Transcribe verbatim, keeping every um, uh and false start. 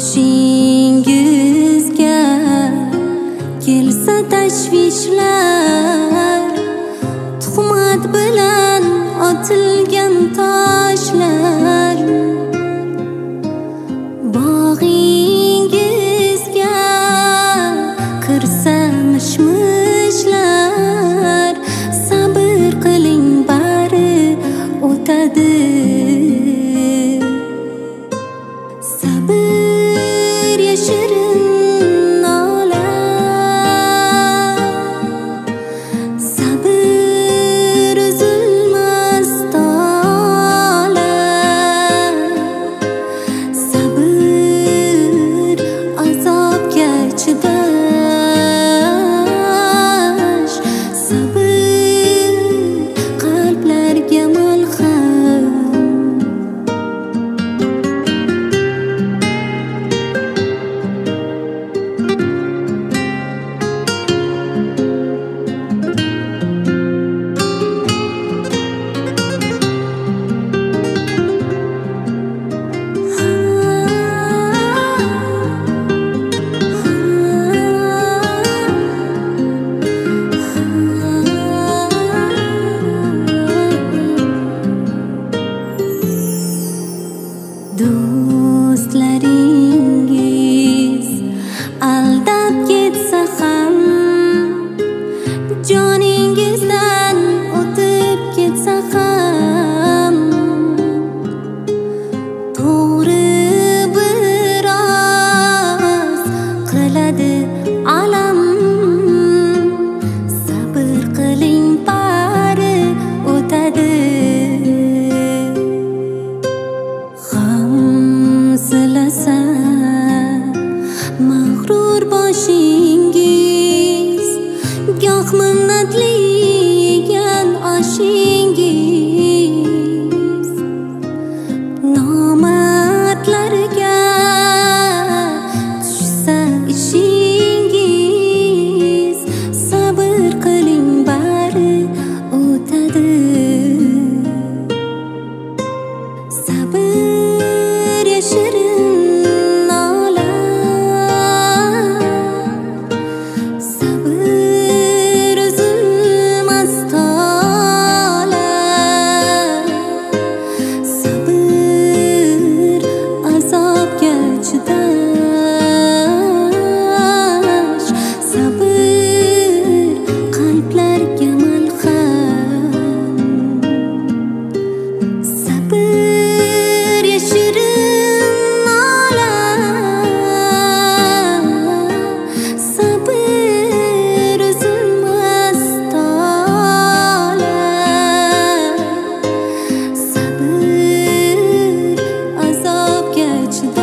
boshingizga kelsa tashvishlar, tuhmat bilan otilgan toshlar, bog'ingizga kirsa mishmishlar, sabr qiling bari o'tadi. Sabr yashirin nola, sabr uzilmas tola, sabr azobga chidash, sabr qalblarga malham. Do'stlaringiz aldab ketsa ham, joningizdan o'tib ketsa ham, to'g'ri biroz qiladi alam. Sabr qiling bari o'tadi. Silasa mag'rur boshingiz, goh minnatli yegan oshingiz, nomardlarga tushsa ishingiz, sabr qiling bari o'tadi. Sabr yashirin nola, sabr uzilmas tola, sabr azobga chidash, sabr qalblarga malham. Sabr yashirin nola, sabr uzilmas tola, sabr azobga chidash.